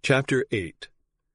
Chapter 8.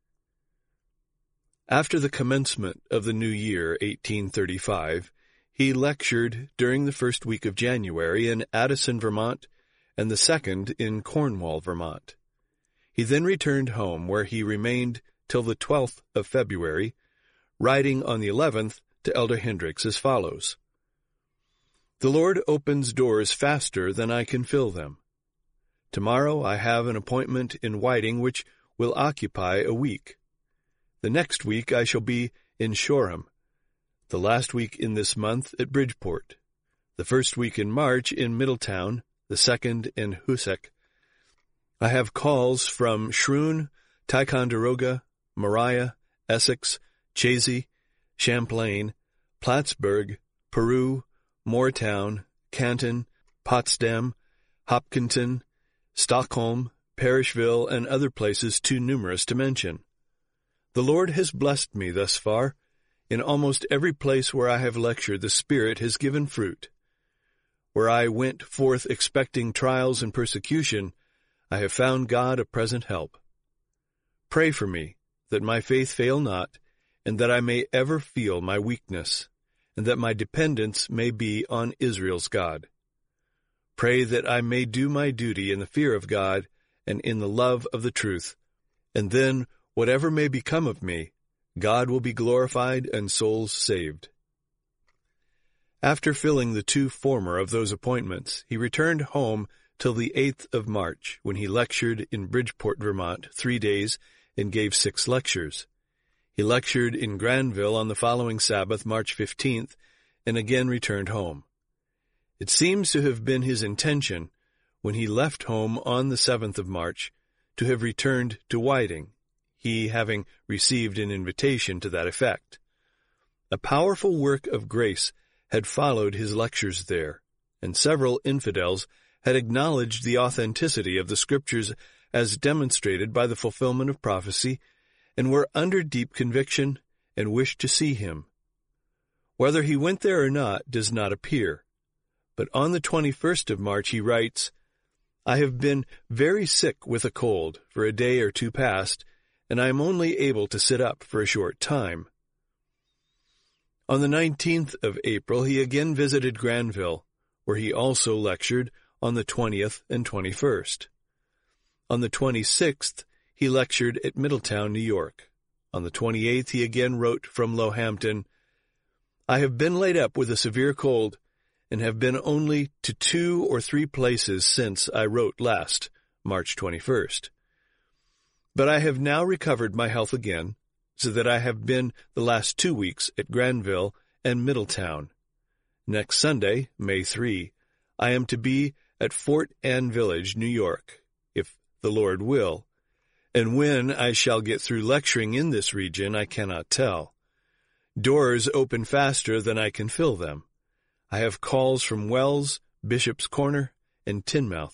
After the commencement of the new year, 1835, he lectured during the first week of January in Addison, Vermont, and the second in Cornwall, Vermont. He then returned home, where he remained till the 12th of February, writing on the 11th to Elder Hendricks as follows: "The Lord opens doors faster than I can fill them. Tomorrow I have an appointment in Whiting which will occupy a week. The next week I shall be in Shoreham, the last week in this month at Bridgeport, the first week in March in Middletown, the second in Hoosick. I have calls from Shroon, Ticonderoga, Maria, Essex, Chazy, Champlain, Plattsburgh, Peru, Moortown, Canton, Potsdam, Hopkinton, Stockholm, Parishville, and other places too numerous to mention. The Lord has blessed me thus far. In almost every place where I have lectured, the Spirit has given fruit. Where I went forth expecting trials and persecution, I have found God a present help. Pray for me, that my faith fail not, and that I may ever feel my weakness, and that my dependence may be on Israel's God. Pray that I may do my duty in the fear of God and in the love of the truth, and then, whatever may become of me, God will be glorified and souls saved." After filling the two former of those appointments, he returned home till the 8th of March, when he lectured in Bridgeport, Vermont, 3 days, and gave 6 lectures. He lectured in Granville on the following Sabbath, March 15th, and again returned home. It seems to have been his intention, when he left home on the 7th of March, to have returned to Whiting, he having received an invitation to that effect. A powerful work of grace had followed his lectures there, and several infidels had acknowledged the authenticity of the Scriptures as demonstrated by the fulfillment of prophecy, and were under deep conviction and wished to see him. Whether he went there or not does not appear, but on the 21st of March he writes, "I have been very sick with a cold for a day or two past, and I am only able to sit up for a short time." On the 19th of April he again visited Granville, where he also lectured on the 20th and 21st. On the 26th he lectured at Middletown, New York. On the 28th he again wrote from Lohampton, "I have been laid up with a severe cold, and have been only to 2 or 3 places since I wrote last, March 21st. But I have now recovered my health again, so that I have been the last 2 weeks at Granville and Middletown. Next Sunday, May 3, I am to be at Fort Anne Village, New York, if the Lord will, and when I shall get through lecturing in this region I cannot tell. Doors open faster than I can fill them. I have calls from Wells, Bishop's Corner, and Teignmouth."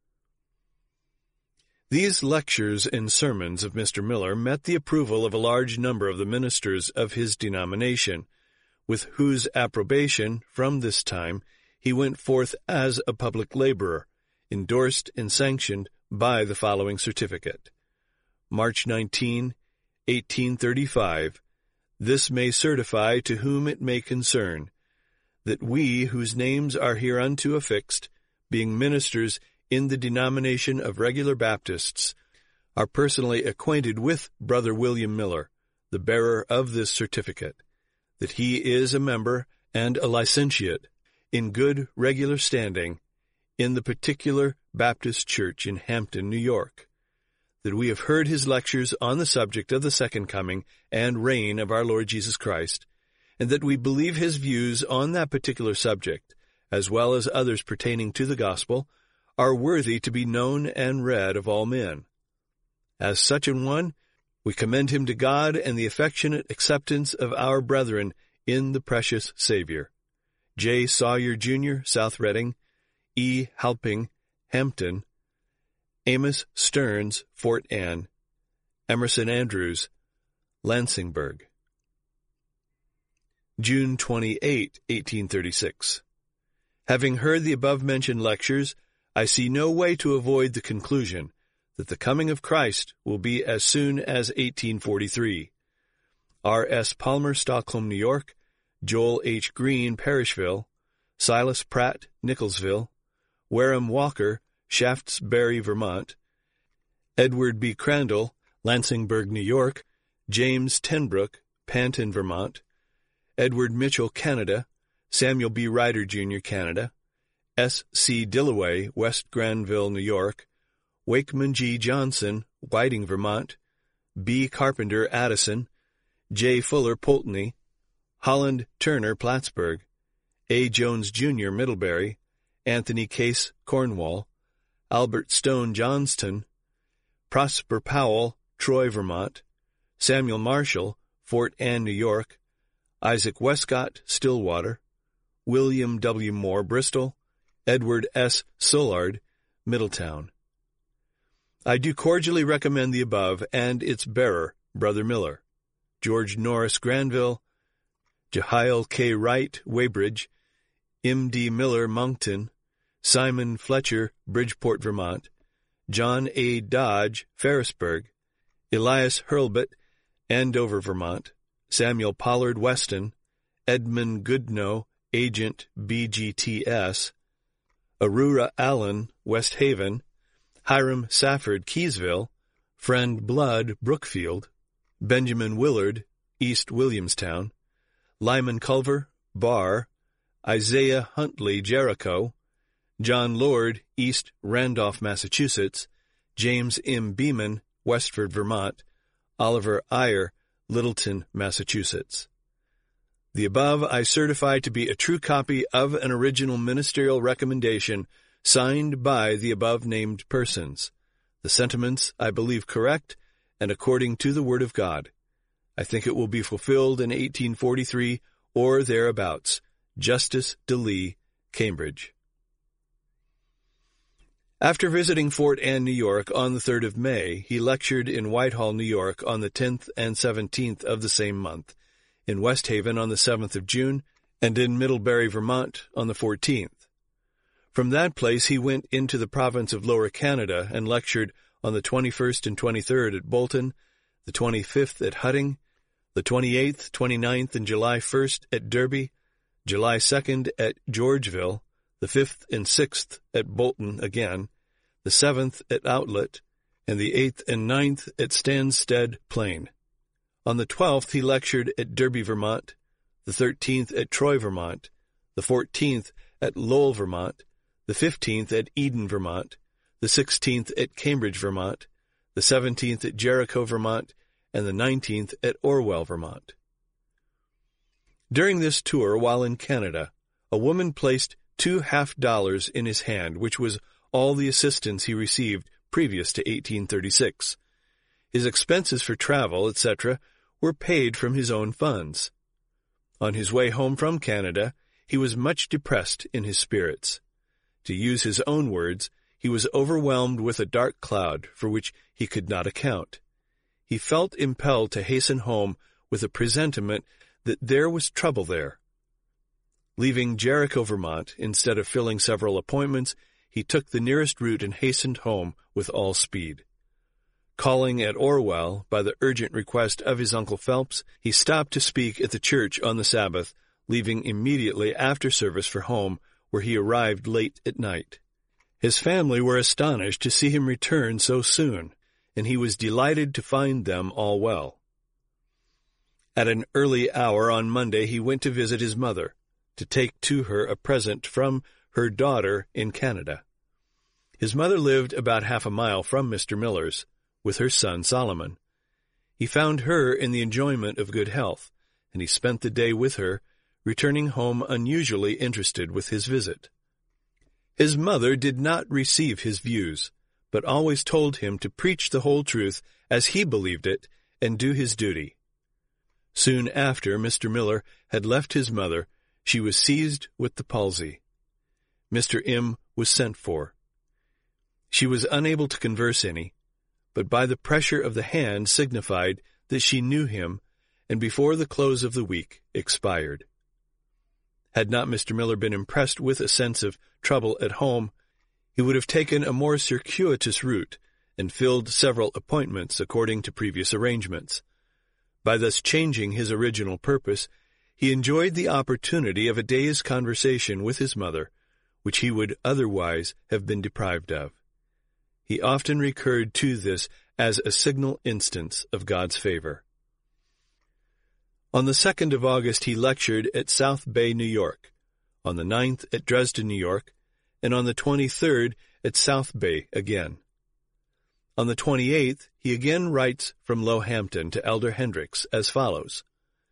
These lectures and sermons of Mr. Miller met the approval of a large number of the ministers of his denomination, with whose approbation, from this time, he went forth as a public laborer, endorsed and sanctioned by the following certificate. March 19, 1835, "This may certify to whom it may concern, that we, whose names are hereunto affixed, being ministers in the denomination of regular Baptists, are personally acquainted with Brother William Miller, the bearer of this certificate, that he is a member and a licentiate, in good regular standing, in the particular Baptist Church in Hampton, New York, that we have heard his lectures on the subject of the second coming and reign of our Lord Jesus Christ, and that we believe his views on that particular subject, as well as others pertaining to the gospel, are worthy to be known and read of all men. As such an one, we commend him to God and the affectionate acceptance of our brethren in the precious Savior. J. Sawyer, Jr., South Reading, E. Halping, Hampton, Amos Stearns, Fort Anne, Emerson Andrews, Lansingburg." June 28, 1836. Having heard the above-mentioned lectures, I see no way to avoid the conclusion that the coming of Christ will be as soon as 1843. R. S. Palmer, Stockholm, New York; Joel H. Green, Parishville; Silas Pratt, Nicholsville; Wareham Walker, Shaftesbury, Vermont; Edward B. Crandall, Lansingburgh, New York; James Tenbrook, Panton, Vermont; Edward Mitchell, Canada; Samuel B. Ryder, Jr., Canada; S. C. Dillaway, West Granville, New York; Wakeman G. Johnson, Whiting, Vermont; B. Carpenter, Addison; J. Fuller, Pulteney; Holland Turner, Plattsburgh; A. Jones, Jr., Middlebury; Anthony Case, Cornwall; Albert Stone, Johnston; Prosper Powell, Troy, Vermont; Samuel Marshall, Fort Anne, New York; Isaac Westcott, Stillwater; William W. Moore, Bristol; Edward S. Sollard, Middletown. I do cordially recommend the above and its bearer, Brother Miller. George Norris, Granville; Jehiel K. Wright, Weybridge; M. D. Miller, Moncton; Simon Fletcher, Bridgeport, Vermont; John A. Dodge, Ferrisburgh; Elias Hurlbut, Andover, Vermont; Samuel Pollard, Weston; Edmund Goodnow, Agent, BGTS; Aurora Allen, West Haven; Hiram Safford, Keysville; Friend Blood, Brookfield; Benjamin Willard, East Williamstown; Lyman Culver, Barr; Isaiah Huntley, Jericho; John Lord, East Randolph, Massachusetts; James M. Beeman, Westford, Vermont; Oliver Ayer, Littleton, Massachusetts. The above I certify to be a true copy of an original ministerial recommendation signed by the above-named persons. The sentiments I believe correct and according to the Word of God. I think it will be fulfilled in 1843 or thereabouts. Justice de Lee, Cambridge. After visiting Fort Anne, New York on the 3rd of May, he lectured in Whitehall, New York on the 10th and 17th of the same month, in West Haven on the 7th of June, and in Middlebury, Vermont on the 14th. From that place he went into the province of Lower Canada and lectured on the 21st and 23rd at Bolton, the 25th at Hutting, the 28th, 29th, and July 1st at Derby, July 2nd at Georgeville, the 5th and 6th at Bolton again, the 7th at Outlet, and the 8th and 9th at Stanstead Plain. On the 12th he lectured at Derby, Vermont, the 13th at Troy, Vermont, the 14th at Lowell, Vermont, the 15th at Eden, Vermont, the 16th at Cambridge, Vermont, the 17th at Jericho, Vermont, and the 19th at Orwell, Vermont. During this tour, while in Canada, a woman placed $2 in his hand, which was all the assistance he received previous to 1836. His expenses for travel, etc., were paid from his own funds. On his way home from Canada, he was much depressed in his spirits. To use his own words, he was overwhelmed with a dark cloud for which he could not account. He felt impelled to hasten home with a presentiment that there was trouble there. Leaving Jericho, Vermont, instead of filling several appointments, he took the nearest route and hastened home with all speed. Calling at Orwell, by the urgent request of his Uncle Phelps, he stopped to speak at the church on the Sabbath, leaving immediately after service for home, where he arrived late at night. His family were astonished to see him return so soon, and he was delighted to find them all well. At an early hour on Monday he went to visit his mother, to take to her a present from her daughter in Canada. His mother lived about half a mile from Mr. Miller's, with her son Solomon. He found her in the enjoyment of good health, and he spent the day with her, returning home unusually interested with his visit. His mother did not receive his views, but always told him to preach the whole truth as he believed it and do his duty. Soon after Mr. Miller had left his mother, she was seized with the palsy. Mr. M. was sent for. She was unable to converse any, but by the pressure of the hand signified that she knew him, and before the close of the week expired. Had not Mr. Miller been impressed with a sense of trouble at home, he would have taken a more circuitous route, and filled several appointments according to previous arrangements. By thus changing his original purpose, he enjoyed the opportunity of a day's conversation with his mother, which he would otherwise have been deprived of. He often recurred to this as a signal instance of God's favor. On the 2nd of August he lectured at South Bay, New York, on the 9th at Dresden, New York, and on the 23rd at South Bay again. On the 28th he again writes from Lohampton to Elder Hendricks as follows: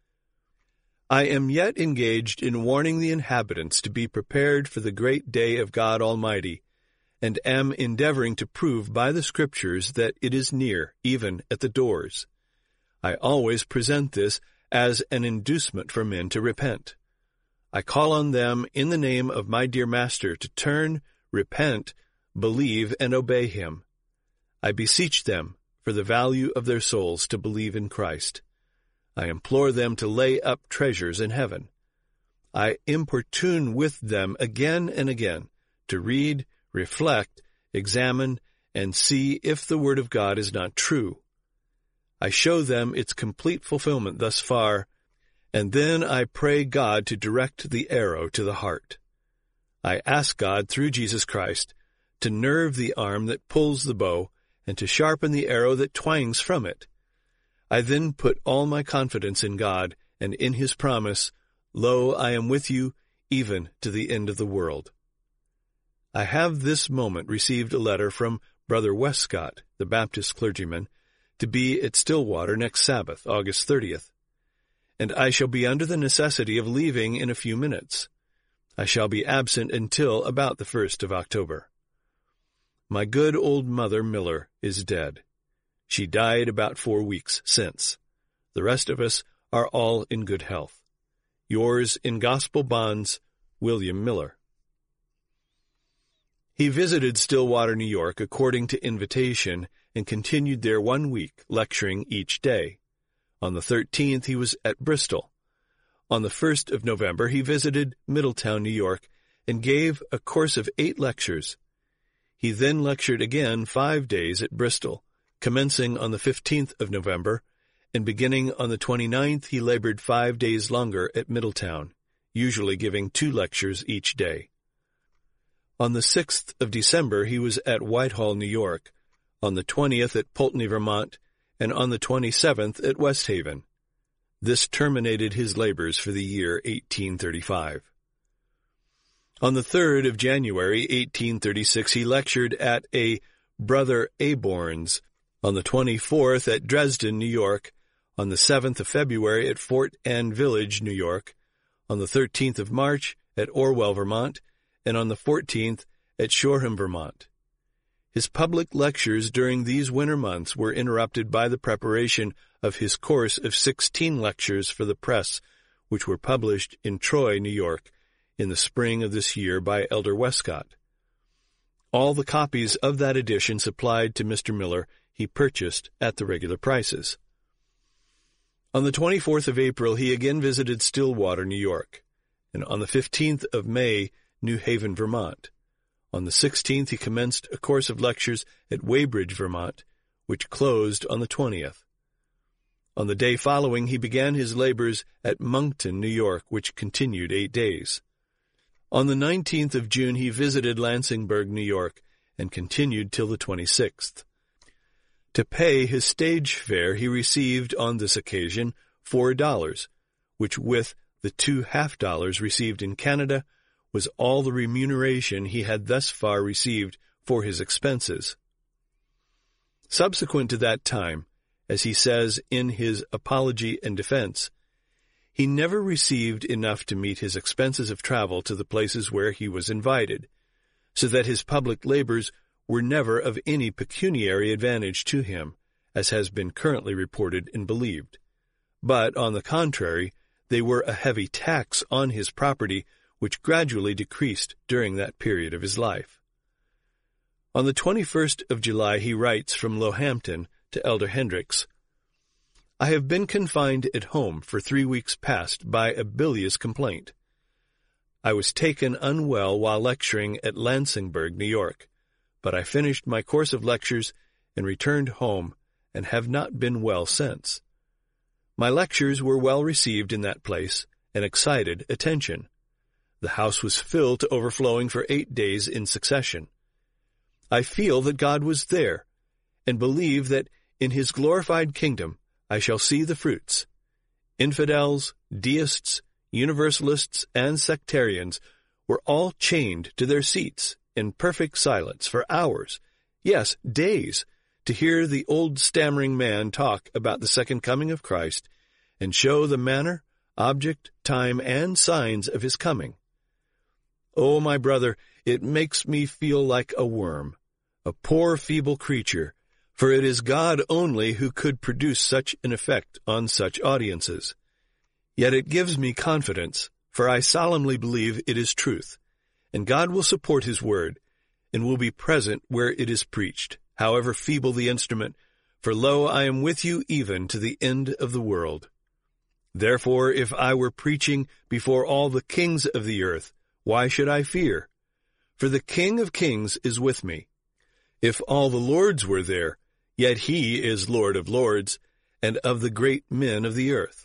I am yet engaged in warning the inhabitants to be prepared for the great day of God Almighty, and am endeavoring to prove by the Scriptures that it is near, even at the doors. I always present this as an inducement for men to repent. I call on them in the name of my dear Master to turn, repent, believe, and obey him. I beseech them, for the value of their souls, to believe in Christ. I implore them to lay up treasures in heaven. I importune with them again and again to read, reflect, examine, and see if the Word of God is not true. I show them its complete fulfillment thus far, and then I pray God to direct the arrow to the heart. I ask God, through Jesus Christ, to nerve the arm that pulls the bow, and to sharpen the arrow that twangs from it. I then put all my confidence in God, and in his promise, Lo, I am with you, even to the end of the world. I have this moment received a letter from Brother Westcott, the Baptist clergyman, to be at Stillwater next Sabbath, August 30th, and I shall be under the necessity of leaving in a few minutes. I shall be absent until about the 1st of October. My good old mother Miller is dead. She died about 4 weeks since. The rest of us are all in good health. Yours in gospel bonds, William Miller. He visited Stillwater, New York, according to invitation, and continued there 1 week, lecturing each day. On the 13th he was at Bristol. On the 1st of November he visited Middletown, New York, and gave a course of 8 lectures. He then lectured again 5 days at Bristol, commencing on the 15th of November, and beginning on the 29th he labored 5 days longer at Middletown, usually giving 2 lectures each day. On the 6th of December he was at Whitehall, New York, on the 20th at Pulteney, Vermont, and on the 27th at West Haven. This terminated his labors for the year 1835. On the 3rd of January, 1836, he lectured at a Brother Aborn's, on the 24th at Dresden, New York, on the 7th of February at Fort Anne Village, New York, on the 13th of March at Orwell, Vermont, and on the 14th at Shoreham, Vermont. His public lectures during these winter months were interrupted by the preparation of his course of 16 lectures for the press, which were published in Troy, New York, in the spring of this year by Elder Westcott. All the copies of that edition supplied to Mr. Miller he purchased at the regular prices. On the 24th of April he again visited Stillwater, New York, and on the 15th of May, New Haven, Vermont. On the 16th he commenced a course of lectures at Weybridge, Vermont, which closed on the 20th. On the day following he began his labors at Moncton, New York, which continued 8 days. On the 19th of June he visited Lansingburgh, New York, and continued till the 26th. To pay his stage fare he received on this occasion $4, which with the $2 half received in Canada was all the remuneration he had thus far received for his expenses. Subsequent to that time, as he says in his Apology and Defense, he never received enough to meet his expenses of travel to the places where he was invited, so that his public labors were never of any pecuniary advantage to him, as has been currently reported and believed. But, on the contrary, they were a heavy tax on his property, which gradually decreased during that period of his life. On the 21st of July he writes from Lohampton to Elder Hendricks, I have been confined at home for 3 weeks past by a bilious complaint. I was taken unwell while lecturing at Lansingburgh, New York, but I finished my course of lectures and returned home, and have not been well since. My lectures were well received in that place, and excited attention. The house was filled to overflowing for 8 days in succession. I feel that God was there, and believe that in his glorified kingdom I shall see the fruits. Infidels, deists, universalists, and sectarians were all chained to their seats in perfect silence for hours, yes, days, to hear the old stammering man talk about the second coming of Christ and show the manner, object, time, and signs of his coming. Oh, my brother, it makes me feel like a worm, a poor feeble creature, for it is God only who could produce such an effect on such audiences. Yet it gives me confidence, for I solemnly believe it is truth, and God will support his word, and will be present where it is preached, however feeble the instrument, for lo, I am with you even to the end of the world. Therefore, if I were preaching before all the kings of the earth, why should I fear? For the King of kings is with me. If all the lords were there, yet he is Lord of lords, and of the great men of the earth.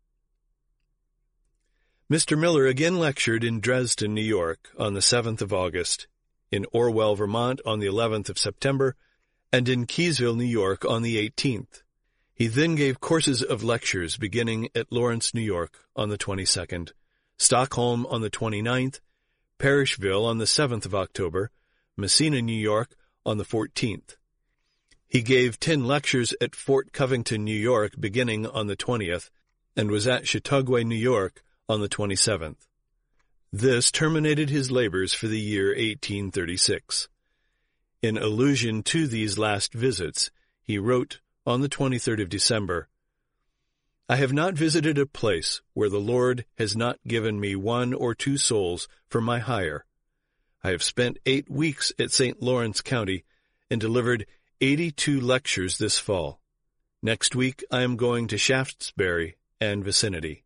Mr. Miller again lectured in Dresden, New York, on the 7th of August, in Orwell, Vermont, on the 11th of September, and in Keysville, New York, on the 18th. He then gave courses of lectures beginning at Lawrence, New York, on the 22nd, Stockholm on the 29th, Parishville on the 7th of October, Messina, New York, on the 14th. He gave 10 lectures at Fort Covington, New York, beginning on the 20th, and was at Chautauqua, New York, on the 27th. This terminated his labors for the year 1836. In allusion to these last visits, he wrote on the 23rd of December, I have not visited a place where the Lord has not given me 1 or 2 souls for my hire. I have spent 8 weeks at St. Lawrence County and delivered 82 lectures this fall. Next week I am going to Shaftesbury and vicinity.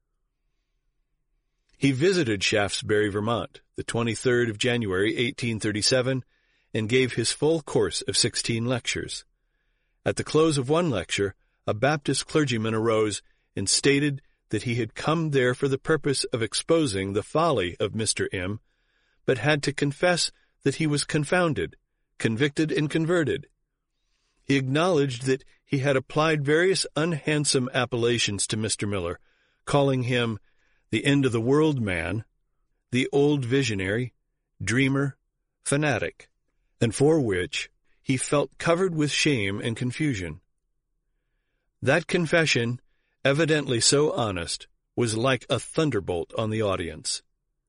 He visited Shaftesbury, Vermont, the 23rd of January, 1837, and gave his full course of 16 lectures. At the close of one lecture, a Baptist clergyman arose and stated that he had come there for the purpose of exposing the folly of Mr. M., but had to confess that he was confounded, convicted, and converted. He acknowledged that he had applied various unhandsome appellations to Mr. Miller, calling him the end-of-the-world man, the old visionary, dreamer, fanatic, and for which he felt covered with shame and confusion. That confession, evidently so honest, was like a thunderbolt on the audience.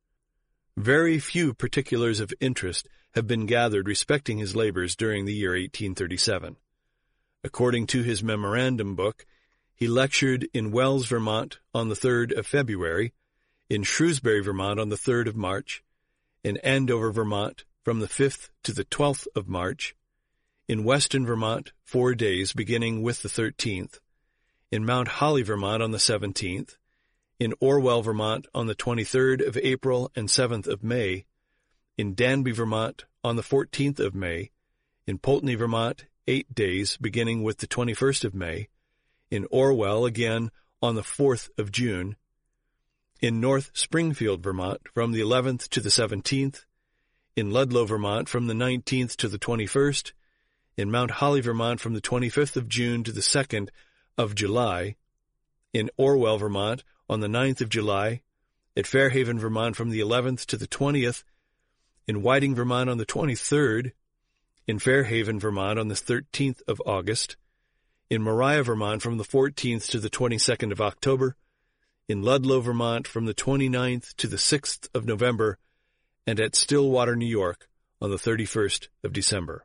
Very few particulars of interest have been gathered respecting his labors during the year 1837. According to his memorandum book, he lectured in Wells, Vermont, on the 3rd of February, in Shrewsbury, Vermont, on the 3rd of March, in Andover, Vermont, from the 5th to the 12th of March, in Weston, Vermont, 4 days, beginning with the 13th, in Mount Holly, Vermont, on the 17th, in Orwell, Vermont, on the 23rd of April and 7th of May, in Danby, Vermont, on the 14th of May, in Poultney, Vermont, 8 days, beginning with the 21st of May, in Orwell again on the 4th of June, in North Springfield, Vermont, from the 11th to the 17th, in Ludlow, Vermont, from the 19th to the 21st, in Mount Holly, Vermont, from the 25th of June to the 2nd of July, in Orwell, Vermont, on the 9th of July, at Fairhaven, Vermont, from the 11th to the 20th, in Whiting, Vermont, on the 23rd, in Fairhaven, Vermont, on the 13th of August, in Moriah, Vermont, from the 14th to the 22nd of October, in Ludlow, Vermont, from the 29th to the 6th of November, and at Stillwater, New York, on the 31st of December.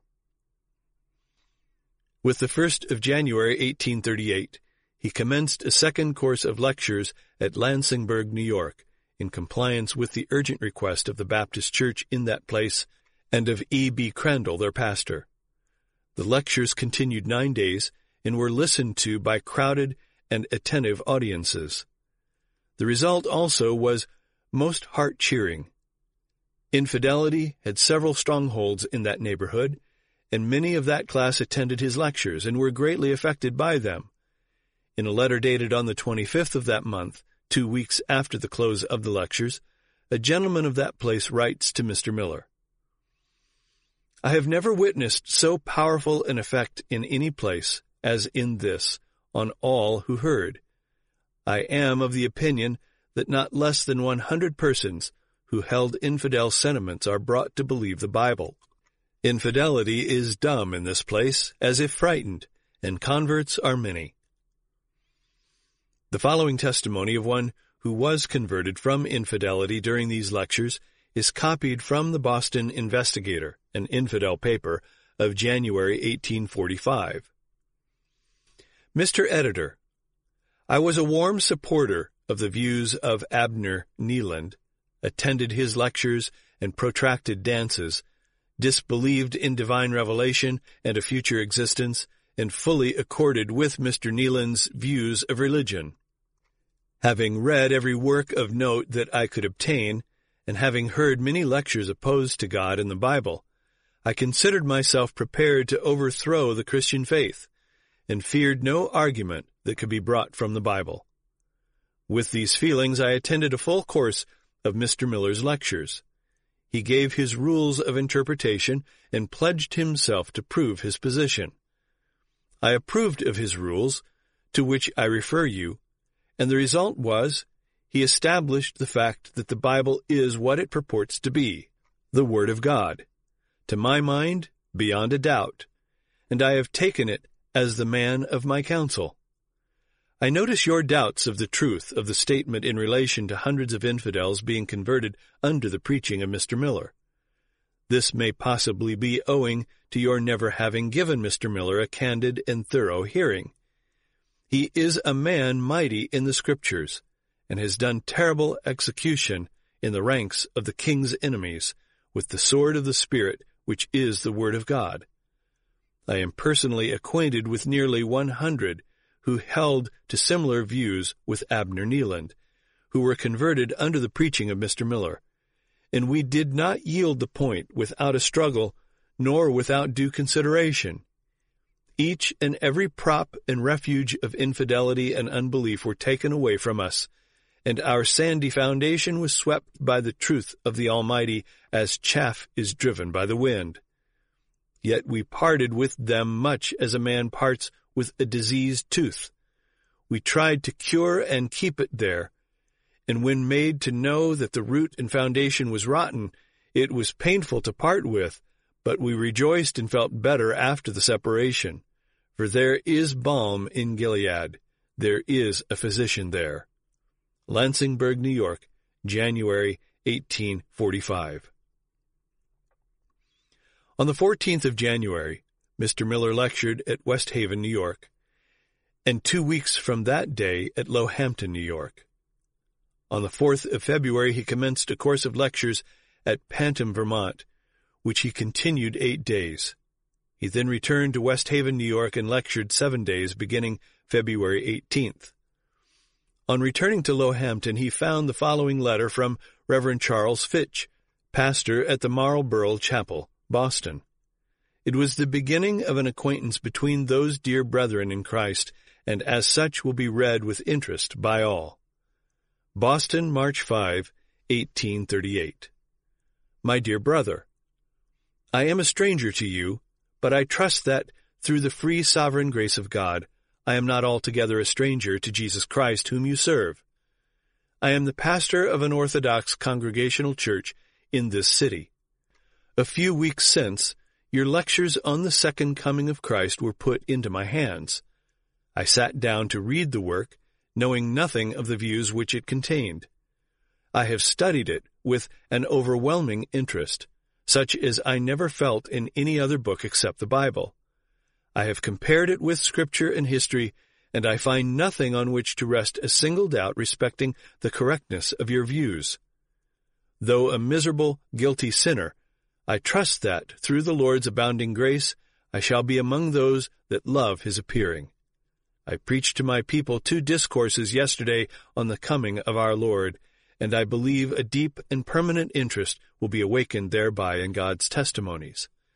With the 1st of January, 1838, he commenced a second course of lectures at Lansingburgh, New York, in compliance with the urgent request of the Baptist Church in that place and of E. B. Crandall, their pastor. The lectures continued 9 days and were listened to by crowded and attentive audiences. The result also was most heart-cheering. Infidelity had several strongholds in that neighborhood, and many of that class attended his lectures and were greatly affected by them. In a letter dated on the 25th of that month, 2 weeks after the close of the lectures, a gentleman of that place writes to Mr. Miller, "I have never witnessed so powerful an effect in any place as in this on all who heard. I am of the opinion that not less than 100 persons who held infidel sentiments are brought to believe the Bible. Infidelity is dumb in this place, as if frightened, and converts are many." The following testimony of one who was converted from infidelity during these lectures is copied from the Boston Investigator, an infidel paper, of January 1845. "Mr. Editor, I was a warm supporter of the views of Abner Kneeland, attended his lectures and protracted dances, disbelieved in divine revelation and a future existence, and fully accorded with Mr. Kneeland's views of religion. Having read every work of note that I could obtain, and having heard many lectures opposed to God and the Bible, I considered myself prepared to overthrow the Christian faith, and feared no argument that could be brought from the Bible. With these feelings I attended a full course of Mr. Miller's lectures. He gave his rules of interpretation and pledged himself to prove his position. I approved of his rules, to which I refer you, and the result was, he established the fact that the Bible is what it purports to be, the Word of God, to my mind, beyond a doubt, and I have taken it as the man of my counsel. I notice your doubts of the truth of the statement in relation to hundreds of infidels being converted under the preaching of Mr. Miller. This may possibly be owing to your never having given Mr. Miller a candid and thorough hearing. He is a man mighty in the Scriptures, and has done terrible execution in the ranks of the king's enemies with the sword of the Spirit, which is the Word of God. I am personally acquainted with nearly 100 who held to similar views with Abner Kneeland, who were converted under the preaching of Mr. Miller, and we did not yield the point without a struggle, nor without due consideration. Each and every prop and refuge of infidelity and unbelief were taken away from us, and our sandy foundation was swept by the truth of the Almighty as chaff is driven by the wind. Yet we parted with them much as a man parts with a diseased tooth. We tried to cure and keep it there, and when made to know that the root and foundation was rotten, it was painful to part with, but we rejoiced and felt better after the separation. For there is balm in Gilead, there is a physician there." Lansingburgh, New York, January 1845. On the 14th of January, Mr. Miller lectured at West Haven, New York, and 2 weeks from that day at Lohampton, New York. On the 4th of February he commenced a course of lectures at Pantin, Vermont, which he continued 8 days. He then returned to West Haven, New York, and lectured 7 days, beginning February 18th. On returning to Lohampton, he found the following letter from Reverend Charles Fitch, pastor at the Marlborough Chapel, Boston. It was the beginning of an acquaintance between those dear brethren in Christ, and as such will be read with interest by all. Boston, March 5, 1838. My dear brother, I am a stranger to you, but I trust that, through the free sovereign grace of God, I am not altogether a stranger to Jesus Christ whom you serve. I am the pastor of an Orthodox Congregational church in this city. A few weeks since, your lectures on the second coming of Christ were put into my hands. I sat down to read the work, knowing nothing of the views which it contained. I have studied it with an overwhelming interest, such as I never felt in any other book except the Bible. I have compared it with Scripture and history, and I find nothing on which to rest a single doubt respecting the correctness of your views. Though a miserable, guilty sinner, I trust that, through the Lord's abounding grace, I shall be among those that love his appearing. I preached to my people 2 discourses yesterday on the coming of our Lord, and I believe a deep and permanent interest will be awakened thereby in God's testimonies.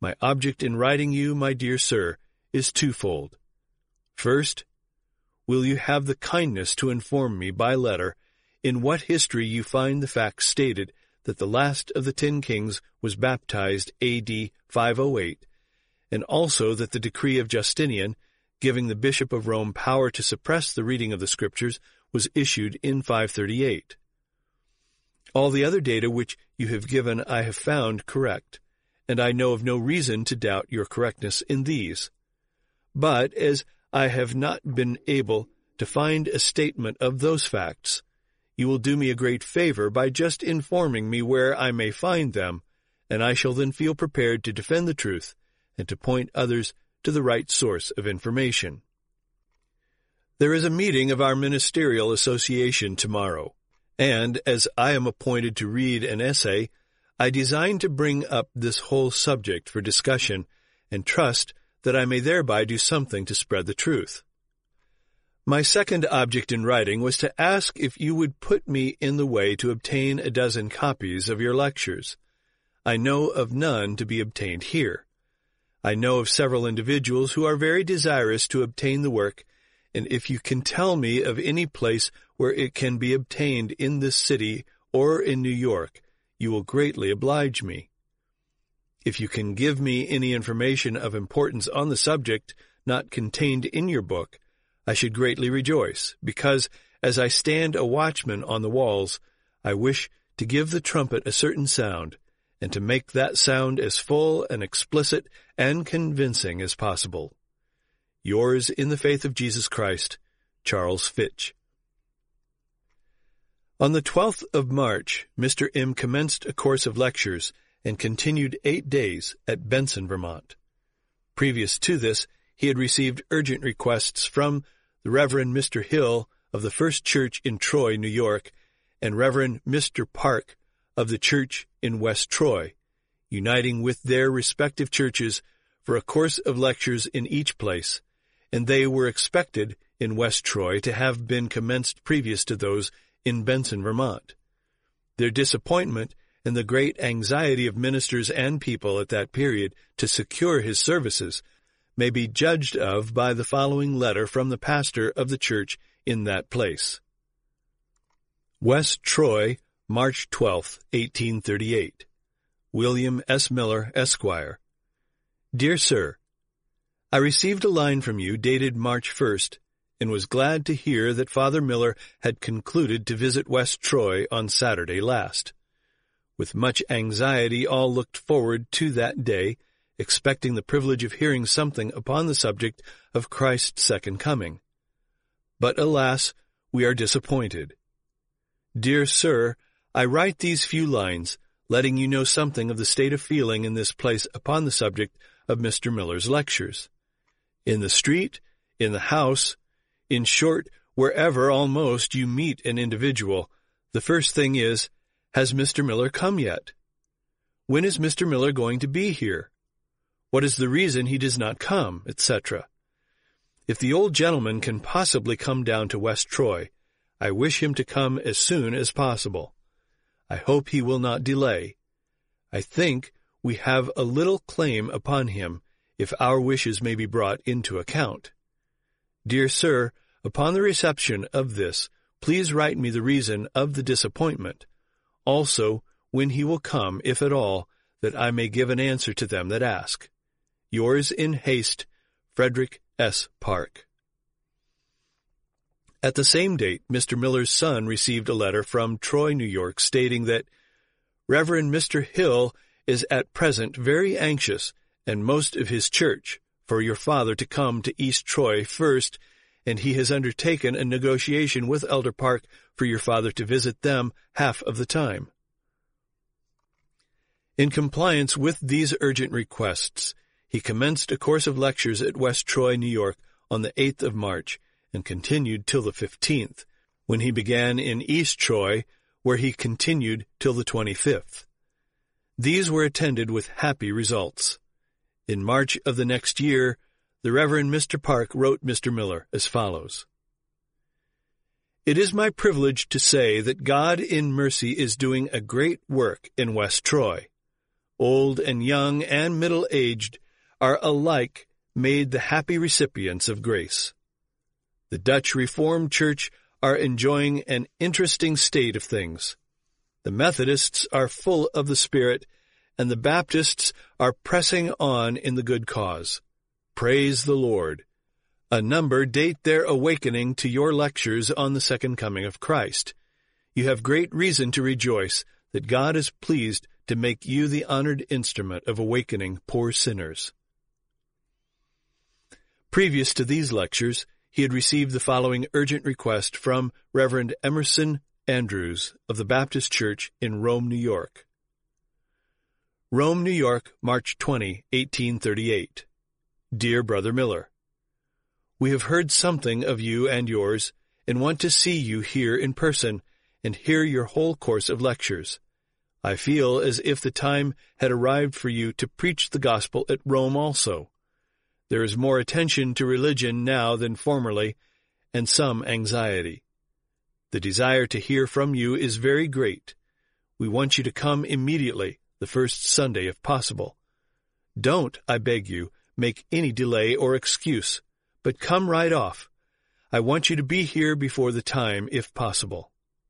My object in writing you, my dear sir, is twofold. First, will you have the kindness to inform me by letter in what history you find the fact stated that the last of the 10 kings was baptized A.D. 508, and also that the decree of Justinian, giving the Bishop of Rome power to suppress the reading of the Scriptures, was issued in 538. All the other data which you have given I have found correct, and I know of no reason to doubt your correctness in these. But as I have not been able to find a statement of those facts, you will do me a great favor by just informing me where I may find them, and I shall then feel prepared to defend the truth and to point others to the right source of information. There is a meeting of our ministerial association tomorrow, and as I am appointed to read an essay, I design to bring up this whole subject for discussion and trust that I may thereby do something to spread the truth. My second object in writing was to ask if you would put me in the way to obtain a dozen copies of your lectures. I know of none to be obtained here. I know of several individuals who are very desirous to obtain the work, and if you can tell me of any place where it can be obtained in this city or in New York, you will greatly oblige me. If you can give me any information of importance on the subject not contained in your book, I should greatly rejoice, because, as I stand a watchman on the walls, I wish to give the trumpet a certain sound, and to make that sound as full and explicit and convincing as possible. Yours in the faith of Jesus Christ, Charles Fitch. On the 12th of March, Mr. M. commenced a course of lectures and continued 8 days at Benson, Vermont. Previous to this, he had received urgent requests from the Reverend Mr. Hill of the First Church in Troy, New York, and Reverend Mr. Park of the Church in West Troy, uniting with their respective churches for a course of lectures in each place, and they were expected in West Troy to have been commenced previous to those in Benson, Vermont. Their disappointment and the great anxiety of ministers and people at that period to secure his services may be judged of by the following letter from the pastor of the church in that place. West Troy, March 12, 1838. William S. Miller, Esquire. Dear Sir, I received a line from you dated March 1st, and was glad to hear that Father Miller had concluded to visit West Troy on Saturday last. With much anxiety all looked forward to that day, expecting the privilege of hearing something upon the subject of Christ's second coming. But alas, we are disappointed. Dear Sir, I write these few lines, letting you know something of the state of feeling in this place upon the subject of Mr. Miller's lectures. In the street, in the house, in short, wherever almost you meet an individual, the first thing is, has Mr. Miller come yet? When is Mr. Miller going to be here? What is the reason he does not come, etc.? If the old gentleman can possibly come down to West Troy, I wish him to come as soon as possible. I hope he will not delay. I think we have a little claim upon him, if our wishes may be brought into account. Dear Sir, upon the reception of this, please write me the reason of the disappointment, also when he will come, if at all, that I may give an answer to them that ask. Yours in haste, Frederick S. Park. At the same date, Mr. Miller's son received a letter from Troy, New York, stating that Reverend Mr. Hill is at present very anxious, and most of his church, for your father to come to East Troy first, and he has undertaken a negotiation with Elder Park for your father to visit them half of the time. In compliance with these urgent requests, he commenced a course of lectures at West Troy, New York, on the 8th of March, and continued till the 15th, when he began in East Troy, where he continued till the 25th. These were attended with happy results. In March of the next year, the Reverend Mr. Park wrote Mr. Miller as follows. It is my privilege to say that God in mercy is doing a great work in West Troy. old and young and middle-aged, are alike made the happy recipients of grace. The Dutch Reformed Church are enjoying an interesting state of things. The Methodists are full of the Spirit, and the Baptists are pressing on in the good cause. Praise the Lord. A number date their awakening to your lectures on the second coming of Christ. You have great reason to rejoice that God is pleased to make you the honored instrument of awakening poor sinners. Previous to these lectures, he had received the following urgent request from Reverend Emerson Andrews of the Baptist Church in Rome, New York. Rome, New York, March 20, 1838. Dear Brother Miller, we have heard something of you and yours, and want to see you here in person and hear your whole course of lectures. I feel as if the time had arrived for you to preach the gospel at Rome also. There is more attention to religion now than formerly, and some anxiety. The desire to hear from you is very great. We want you to come immediately, the first Sunday if possible. Don't, I beg you, make any delay or excuse, but come right off. I want you to be here before the time, if possible.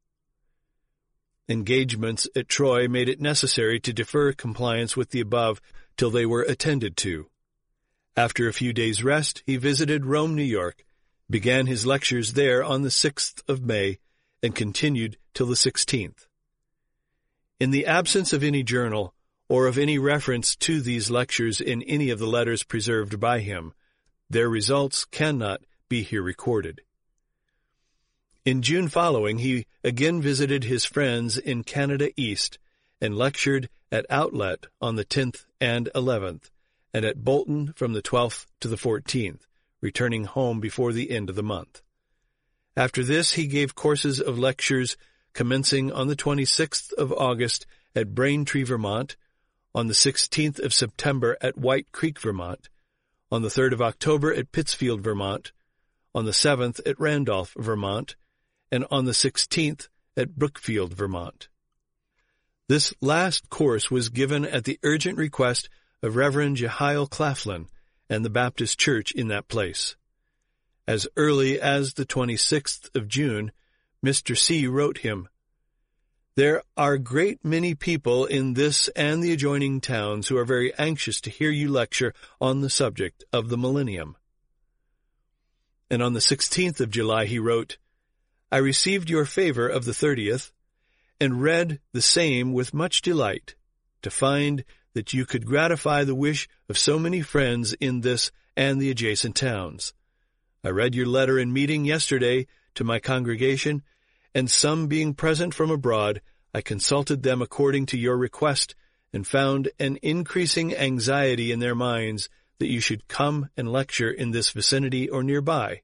Engagements at Troy made it necessary to defer compliance with the above till they were attended to. After a few days' rest, he visited Rome, New York, began his lectures there on the 6th of May, and continued till the 16th. In the absence of any journal, or of any reference to these lectures in any of the letters preserved by him, their results cannot be here recorded. In June following, he again visited his friends in Canada East, and lectured at Outlet on the 10th and 11th, and at Bolton from the 12th to the 14th, returning home before the end of the month. After this, he gave courses of lectures commencing on the 26th of August at Braintree, Vermont, on the 16th of September at White Creek, Vermont, on the 3rd of October at Pittsfield, Vermont, on the 7th at Randolph, Vermont, and on the 16th at Brookfield, Vermont. This last course was given at the urgent request of Reverend Jehiel Claflin and the Baptist Church in that place. As early as the 26th of June, Mr. C. wrote him, "There are great many people in this and the adjoining towns who are very anxious to hear you lecture on the subject of the millennium." And on the 16th of July he wrote, "I received your favor of the 30th, and read the same with much delight, to find that you could gratify the wish of so many friends in this and the adjacent towns. I read your letter in meeting yesterday to my congregation, and some being present from abroad, I consulted them according to your request, and found an increasing anxiety in their minds that you should come and lecture in this vicinity or nearby."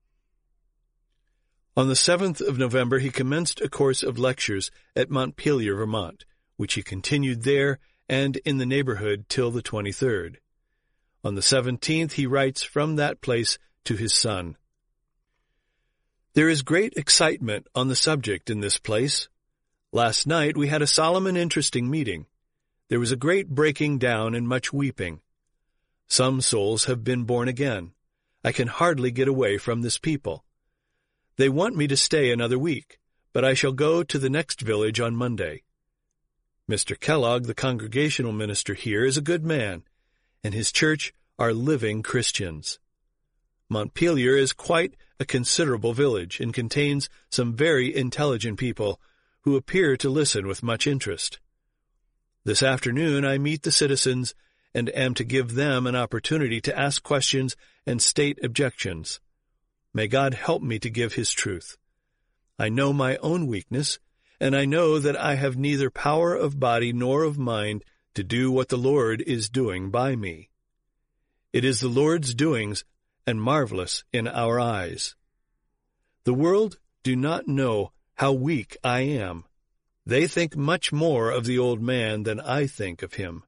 On the 7th of November he commenced a course of lectures at Montpelier, Vermont, which he continued there and in the neighborhood till the 23rd. On the 17th he writes from that place to his son, "There is great excitement on the subject in this place. Last night we had a solemn and interesting meeting. There was a great breaking down and much weeping. Some souls have been born again. I can hardly get away from this people. They want me to stay another week, but I shall go to the next village on Monday. Mr. Kellogg, the congregational minister here, is a good man, and his church are living Christians. Montpelier is quite a considerable village and contains some very intelligent people who appear to listen with much interest. This afternoon I meet the citizens and am to give them an opportunity to ask questions and state objections. May God help me to give his truth. I know my own weakness, and I know that I have neither power of body nor of mind to do what the Lord is doing by me. It is the Lord's doings, and marvelous in our eyes. The world do not know how weak I am. They think much more of the old man than I think of him."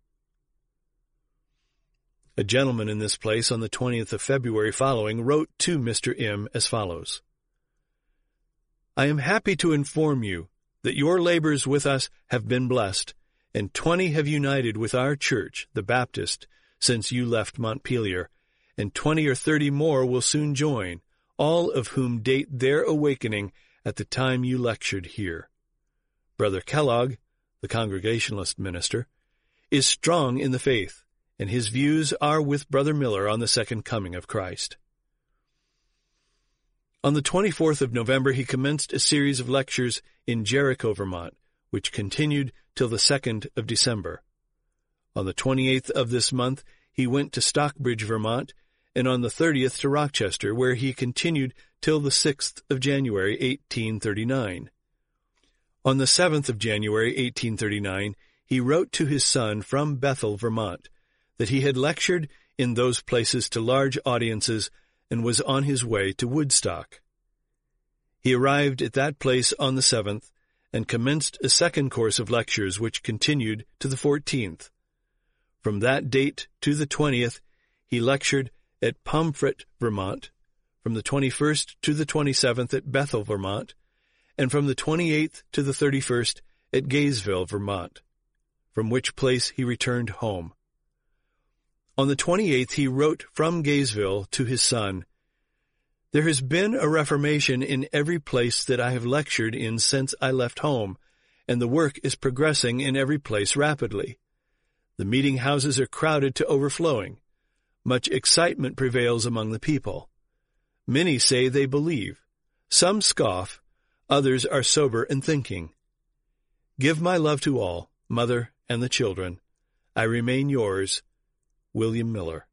A gentleman in this place on the 20th of February following wrote to Mr. M. as follows, "I am happy to inform you that your labors with us have been blessed, and 20 have united with our church, the Baptist, since you left Montpelier, and 20 or 30 more will soon join, all of whom date their awakening at the time you lectured here. Brother Kellogg, the Congregationalist minister, is strong in the faith, and his views are with Brother Miller on the second coming of Christ. On the 24th of November he commenced a series of lectures in Jericho, Vermont, which continued till the 2nd of December. On the 28th of this month he went to Stockbridge, Vermont, and on the 30th to Rochester, where he continued till the 6th of January, 1839. On the 7th of January, 1839, he wrote to his son from Bethel, Vermont, that he had lectured in those places to large audiences and was on his way to Woodstock. He arrived at that place on the 7th and commenced a second course of lectures which continued to the 14th. From that date to the 20th, he lectured at Pomfret, Vermont, from the 21st to the 27th at Bethel, Vermont, and from the 28th to the 31st at Gaysville, Vermont, from which place he returned home. On the 28th he wrote from Gaysville to his son, "There has been a reformation in every place that I have lectured in since I left home, and the work is progressing in every place rapidly. The meeting houses are crowded to overflowing. Much excitement prevails among the people. Many say they believe. Some scoff. Others are sober and thinking. Give my love to all, mother and the children. I remain yours, William Miller."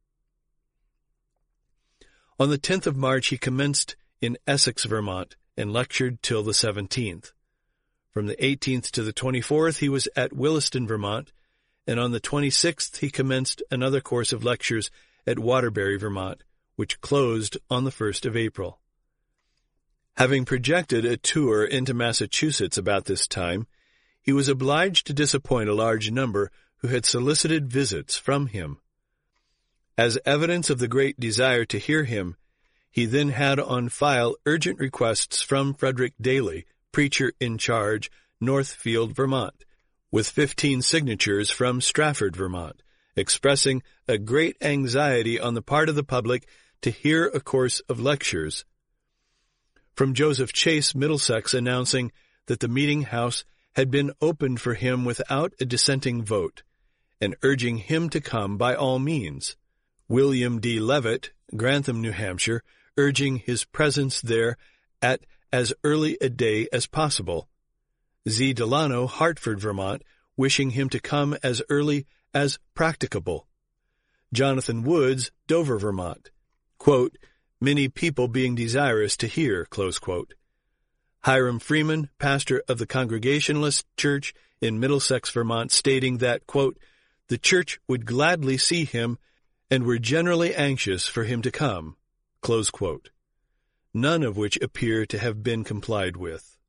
On the 10th of March he commenced in Essex, Vermont, and lectured till the 17th. From the 18th to the 24th he was at Williston, Vermont, and on the 26th he commenced another course of lectures at Waterbury, Vermont, which closed on the 1st of April. Having projected a tour into Massachusetts about this time, he was obliged to disappoint a large number who had solicited visits from him. As evidence of the great desire to hear him, he then had on file urgent requests from Frederick Daly, preacher in charge, Northfield, Vermont, with 15 signatures from Strafford, Vermont, expressing a great anxiety on the part of the public to hear a course of lectures. From Joseph Chase, Middlesex, announcing that the meeting house had been opened for him without a dissenting vote, and urging him to come by all means. William D. Levitt, Grantham, New Hampshire, urging his presence there at as early a day as possible. Z. Delano, Hartford, Vermont, wishing him to come as early as practicable. Jonathan Woods, Dover, Vermont, quote, "Many people being desirous to hear," close quote. Hiram Freeman, pastor of the Congregationalist Church in Middlesex, Vermont, stating that, quote, "The church would gladly see him and were generally anxious for him to come," close quote. None of which appear to have been complied with.